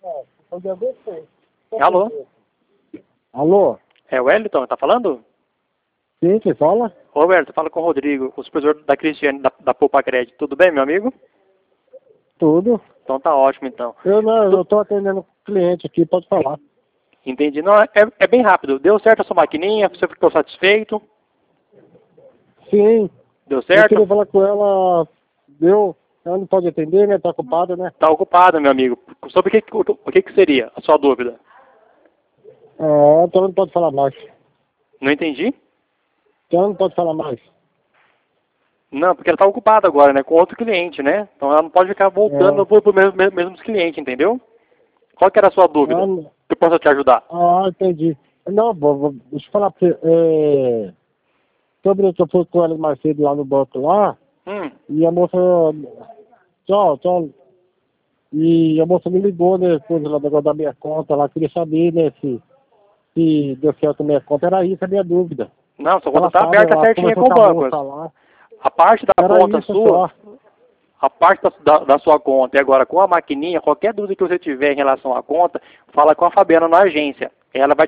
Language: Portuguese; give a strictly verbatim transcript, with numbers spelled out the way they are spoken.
Alô? Alô? É o Wellington, tá falando? Sim, quem fala? Ô, Wellington, fala com o Rodrigo, o supervisor da Cristiane, da, da Poupa Crédito. Tudo bem, meu amigo? Tudo. Então tá ótimo, então. Eu não, Tu- eu tô atendendo cliente aqui, pode falar. Entendi. Não, é, é bem rápido. Deu certo a sua maquininha? Você ficou satisfeito? Sim, Deu eu certo? queria falar com ela, deu, ela não pode atender, né, tá ocupada, né? Tá ocupado, meu amigo. Sobre o que, o, o que que seria a sua dúvida? É, então ela não pode falar mais. Não entendi? Então ela não pode falar mais. Não, porque ela tá ocupada agora, né? Com outro cliente, né? Então ela não pode ficar voltando É, pro, pro mesmo, mesmo, mesmos clientes, entendeu? Qual que era a sua dúvida? ah, Que eu posso te ajudar? ah, entendi. Não, vou, vou, deixa eu falar pra você, é, sobre o que eu fui com ela mais cedo lá no banco lá, Hum, e a moça, tchau, tchau, e a moça me ligou, né, coisa lá negócio da minha conta lá, queria saber, né, se, se deu certo a minha conta, era isso a minha dúvida. não, sua conta Ela tá sabe, aberta ela certinha conversou com o com a banco. moça lá, A parte da era conta isso sua, só. a parte da, da, da sua conta e agora com a maquininha, qualquer dúvida que você tiver em relação à conta, fala com a Fabiana na agência. Ela vai